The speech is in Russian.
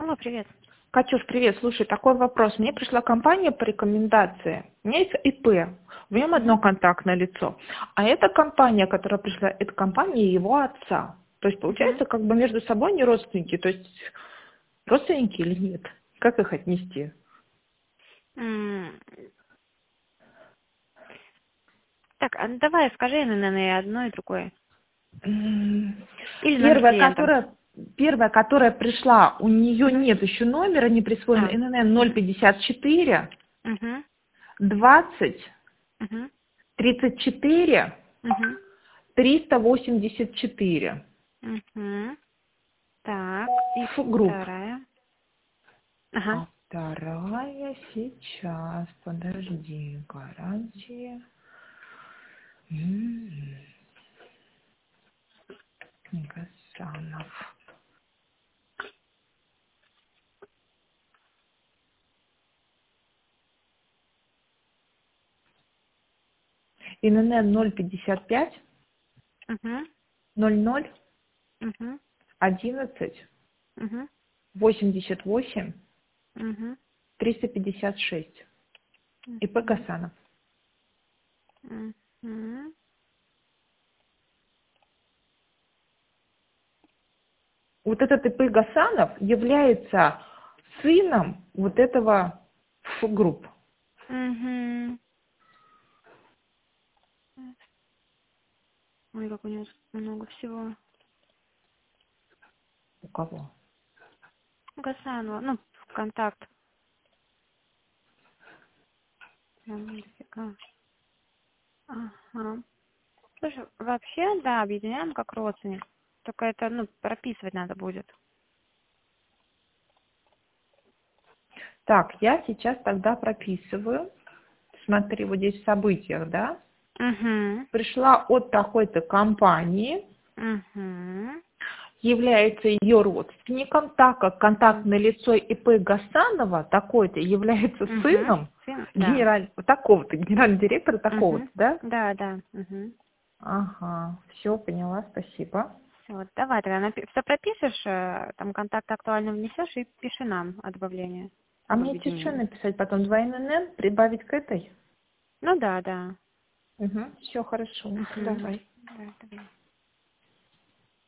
Алло, привет. Катюш, привет. Слушай, такой вопрос. Мне пришла компания по рекомендации. У меня есть ИП. В нем одно контактное лицо. А эта компания, которая пришла, это компания его отца. То есть, получается, как бы между собой не родственники. То есть, родственники или нет? Как их отнести? Так, а давай скажи, наверное, одно и другое. Или номер Первая, клиента. которая пришла, у нее нет еще номера, не присвоен А. ННН 054 Угу. 20 Угу. 34 Угу. 384. Угу. Так, и Групп. вторая. Ага. А вторая сейчас, подожди, гарантия. Гасанов. ИНН 055 Угу. 00 Угу. 11 Угу. 88 Угу. 356. ИП Гасанов. Угу. Вот этот ИП Гасанов является сыном вот этого групп. Угу. Ой, как у него много всего. У кого? Гасанова, ну, в контакт. Прям дофига. Ага. Слушай, вообще, да, объединяем как родственник. Только это, ну, прописывать надо будет. Так, я сейчас тогда прописываю. Смотри, вот здесь в событиях, да? Угу. Пришла от такой-то компании, Угу. является ее родственником, так как контактное лицо ИП Гасанова такой-то является Угу. сыном Да. такого-то, генерального директора такого-то, Угу. да? Да, да. Угу. Ага, все, поняла, спасибо. Вот, давай тогда все пропишешь, там контакт актуально внесешь и пиши нам о добавлении А об мне тебе что объединении. написать потом? 2 ННН прибавить к этой? Ну да, да. Угу, все хорошо, Угу. давай. Да, давай.